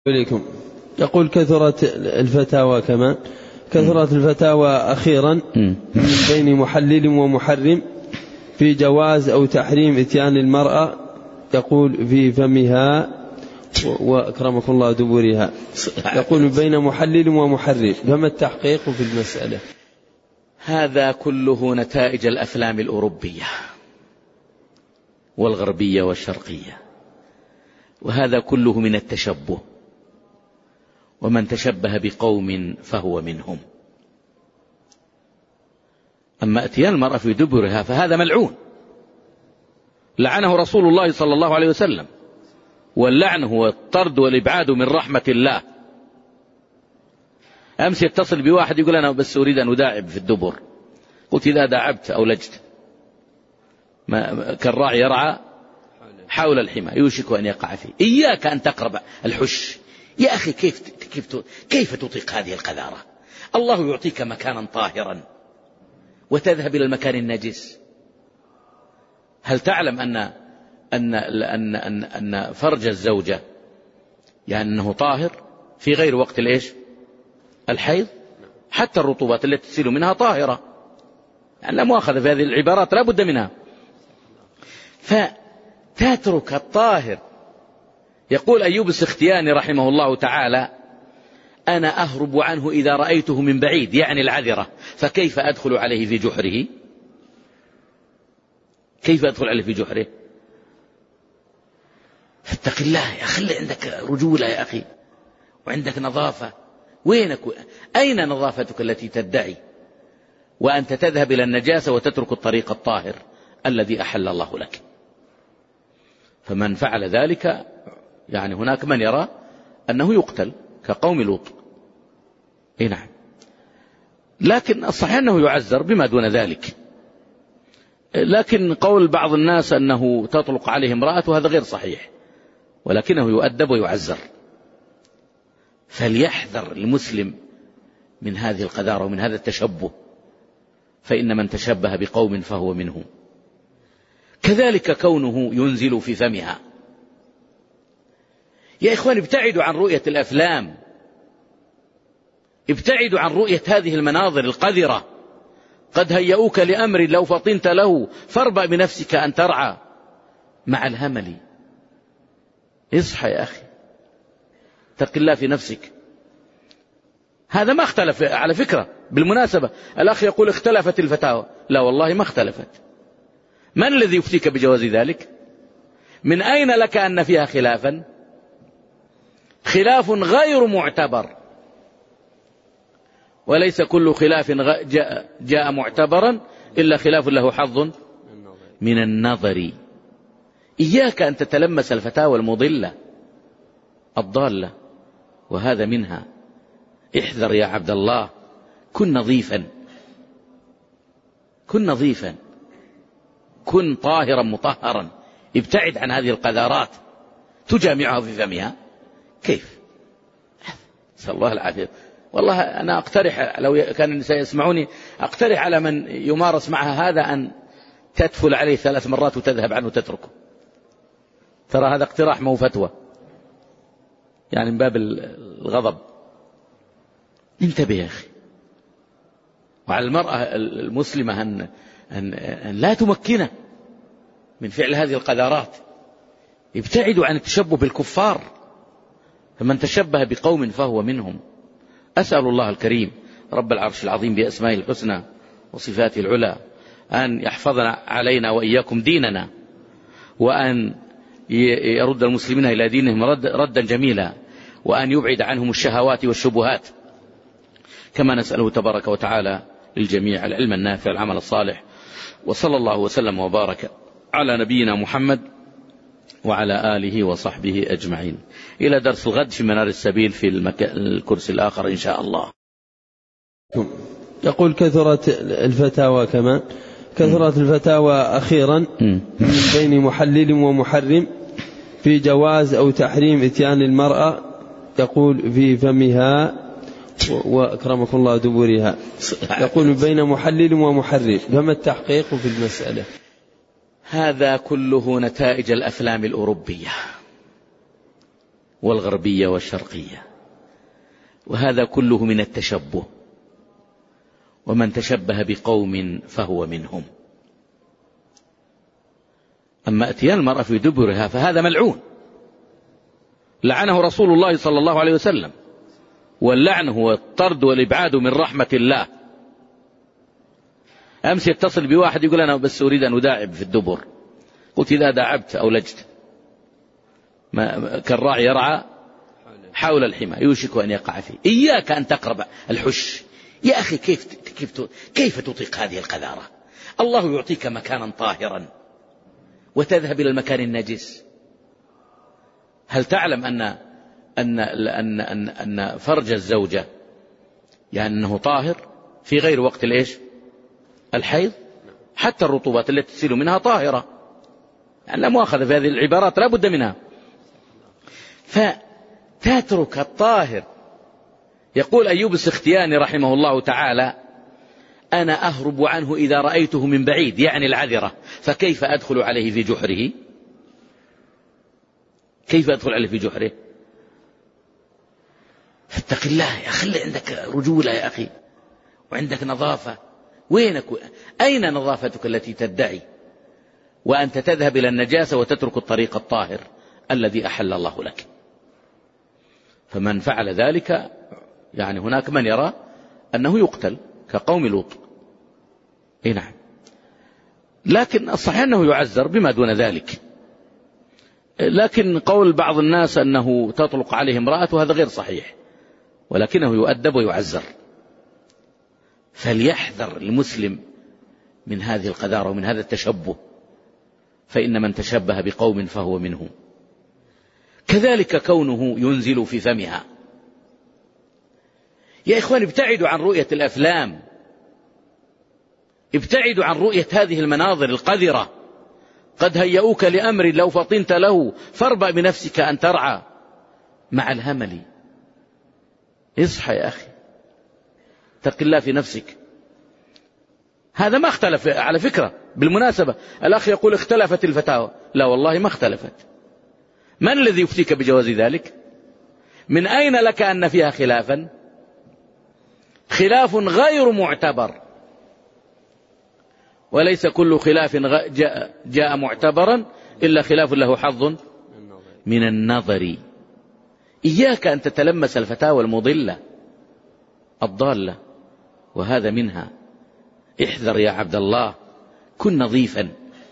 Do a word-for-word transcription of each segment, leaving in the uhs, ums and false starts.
عليكم. يقول كثرت الفتاوى كمان كثرت الفتاوى أخيرا بين محلل ومحرم في جواز أو تحريم إتيان المرأة يقول في فمها وأكرمكم الله دبورها، يقول بين محلل ومحرم، فما التحقيق في المسألة؟ هذا كله نتائج الأفلام الأوروبية والغربية والشرقية، وهذا كله من التشبه، ومن تشبه بقوم فهو منهم. أما اتيان المرأة في دبرها فهذا ملعون، لعنه رسول الله صلى الله عليه وسلم، واللعن هو الطرد والإبعاد من رحمة الله. أمس يتصل بواحد يقول أنا بس أريد أن أداعب في الدبر، قلت إذا داعبت أو لجت كالراعي يرعى حول الحمى يوشك أن يقع فيه، إياك أن تقرب الحش. يا أخي كيف كيف كيف تطيق هذه القذارة؟ الله يعطيك مكانا طاهرا وتذهب إلى المكان النجس. هل تعلم أن أن أن أن, أن فرج الزوجة يعني أنه طاهر في غير وقت الإيش؟ الحيض. حتى الرطوبات التي تسيل منها طاهرة، يعني لا مؤاخذة في هذه العبارات لا بد منها. فتترك الطاهر. يقول أيوب السختياني رحمه الله تعالى: أنا أهرب عنه إذا رأيته من بعيد، يعني العذرة، فكيف أدخل عليه في جحره؟ كيف أدخل عليه في جحره؟ فاتق الله يا أخي، عندك رجولة يا أخي وعندك نظافة. وينك؟ أين نظافتك التي تدعي وأنت تذهب إلى النجاسة وتترك الطريق الطاهر الذي أحل الله لك؟ فمن فعل ذلك يعني هناك من يرى أنه يقتل كقوم لوط. إيه نعم، لكن الصحيح أنه يعذر بما دون ذلك. لكن قول بعض الناس أنه تطلق عليه امرأة هذا غير صحيح، ولكنه يؤدب ويعذر. فليحذر المسلم من هذه القذارة ومن هذا التشبه، فإن من تشبه بقوم فهو منهم. كذلك كونه ينزل في فمها. يا إخوان ابتعدوا عن رؤية الأفلام، ابتعدوا عن رؤية هذه المناظر القذرة. قد هيئوك لأمر لو فطنت له فاربأ بنفسك أن ترعى مع الهمل. اصحى يا أخي، اتق الله في نفسك. هذا ما اختلف على فكرة. بالمناسبة الأخ يقول اختلفت الفتاوى، لا والله ما اختلفت. من الذي يفتيك بجواز ذلك؟ من أين لك أن فيها خلافا؟ خلاف غير معتبر، وليس كل خلاف جاء, جاء معتبرا إلا خلاف له حظ من النظر. إياك أن تتلمس الفتاوى المضلة الضالة، وهذا منها. احذر يا عبد الله، كن نظيفا، كن نظيفا، كن طاهرا مطهرا. ابتعد عن هذه القذارات تجامعها في فمها. كيف؟ نسأل الله العافية. والله أنا أقترح لو كان النساء يسمعوني، أقترح على من يمارس معها هذا أن تدفل عليه ثلاث مرات وتذهب عنه وتتركه. ترى هذا اقتراح مو فتوى، يعني من باب الغضب. انتبه يا أخي. وعلى المرأة المسلمة أن, أن, أن لا تمكنه من فعل هذه القذارات. ابتعدوا عن التشبه بالكفار، فمن تشبه بقوم فهو منهم. أسأل الله الكريم رب العرش العظيم بأسمائه الحسنى وصفاته العلى أن يحفظنا علينا وإياكم ديننا، وأن يرد المسلمين إلى دينهم ردا جميلا، وأن يبعد عنهم الشهوات والشبهات. كما نسأله تبارك وتعالى للجميع العلم النافع العمل الصالح. وصلى الله وسلم وبارك على نبينا محمد وعلى آله وصحبه أجمعين. إلى درس الغد في منار السبيل في المك... الكرسي الآخر إن شاء الله. يقول كثرت الفتاوى كمان كثرت الفتاوى أخيرا بين محلل ومحرم في جواز أو تحريم إتيان المرأة يقول في فمها وأكرمكم الله دبورها، يقول بين محلل ومحرم، فما التحقيق في المسألة؟ هذا كله نتائج الأفلام الأوروبية والغربية والشرقية، وهذا كله من التشبه، ومن تشبه بقوم فهو منهم. أما اتيان المرأة في دبرها فهذا ملعون، لعنه رسول الله صلى الله عليه وسلم، واللعن هو الطرد والإبعاد من رحمة الله. أمس يتصل بواحد يقول أنا بس أريد أن أداعب في الدبر، قلت إذا داعبت أو لجت كالراعي يرعى حول الحمى يوشك أن يقع فيه، إياك أن تقرب الحش. يا أخي كيف كيف كيف تطيق هذه القذارة؟ الله يعطيك مكانا طاهرا وتذهب إلى المكان النجس. هل تعلم أن أن أن أن, أن فرج الزوجة يعني أنه طاهر في غير وقت الإيش؟ الحيض، حتى الرطوبات التي تسيل منها طاهرة، يعني لا مؤاخذة في هذه العبارات لا بد منها. فتترك الطاهر. يقول أيوب السختياني رحمه الله تعالى: أنا أهرب عنه إذا رأيته من بعيد، يعني العذرة، فكيف أدخل عليه في جحره؟ كيف أدخل عليه في جحره؟ فاتق الله يا أخي، عندك رجولة يا أخي وعندك نظافة. وينك؟ أين نظافتك التي تدعي وأنت تذهب إلى النجاسة وتترك الطريق الطاهر الذي أحل الله لك؟ فمن فعل ذلك يعني هناك من يرى أنه يقتل كقوم لوط. إيه نعم، لكن الصحيح أنه يعذر بما دون ذلك. لكن قول بعض الناس أنه تطلق عليه امرأة هذا غير صحيح، ولكنه يؤدب ويعذر. فليحذر المسلم من هذه القذارة ومن هذا التشبه، فإن من تشبه بقوم فهو منهم. كذلك كونه ينزل في فمها. يا إخوان ابتعدوا عن رؤية الأفلام، ابتعدوا عن رؤية هذه المناظر القذرة. قد هيئوك لأمر لو فطنت له فاربأ بنفسك أن ترعى مع الهمل. اصحى يا أخي، اتق الله في نفسك. هذا ما اختلف على فكرة. بالمناسبة الأخ يقول اختلفت الفتاوى، لا والله ما اختلفت. من الذي يفتيك بجواز ذلك؟ من أين لك أن فيها خلافا؟ خلاف غير معتبر، وليس كل خلاف جاء, جاء معتبرا إلا خلاف له حظ من النظر. إياك أن تتلمس الفتاوى المضلة الضالة، وهذا منها. احذر يا عبد الله، كن نظيفا،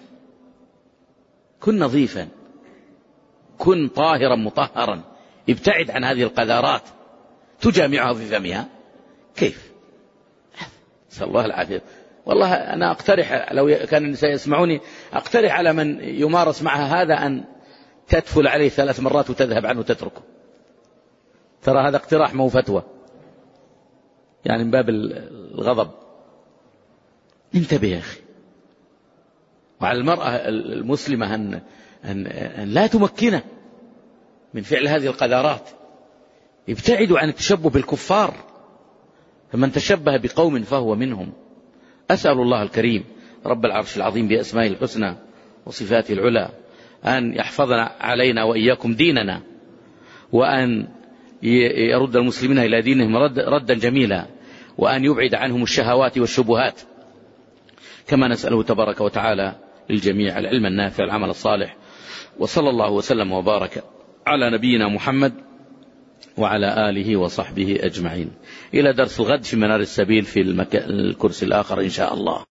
كن نظيفا، كن طاهرا مطهرا. ابتعد عن هذه القذارات تجامعها في فمها. كيف؟ نسأل الله العافية. والله أنا أقترح، لو كان النساء يسمعوني، أقترح على من يمارس معها هذا أن تدفل عليه ثلاث مرات وتذهب عنه وتتركه. ترى هذا اقتراح مو فتوى، يعني من باب الغضب. انتبه يا أخي. وعلى المرأة المسلمة أن, أن, أن لا تمكنه من فعل هذه القذارات. ابتعدوا عن التشبه بالكفار، فمن تشبه بقوم فهو منهم. أسأل الله الكريم رب العرش العظيم بأسمائه الحسنى وصفاته العلى أن يحفظنا علينا وإياكم ديننا، وأن يرد المسلمين إلى دينهم رد ردا جميلا، وأن يبعد عنهم الشهوات والشبهات. كما نسأله تبارك وتعالى للجميع العلم النافع العمل الصالح. وصلى الله وسلم وبارك على نبينا محمد وعلى آله وصحبه أجمعين. إلى درس الغد في منار السبيل في الكرسي الآخر إن شاء الله.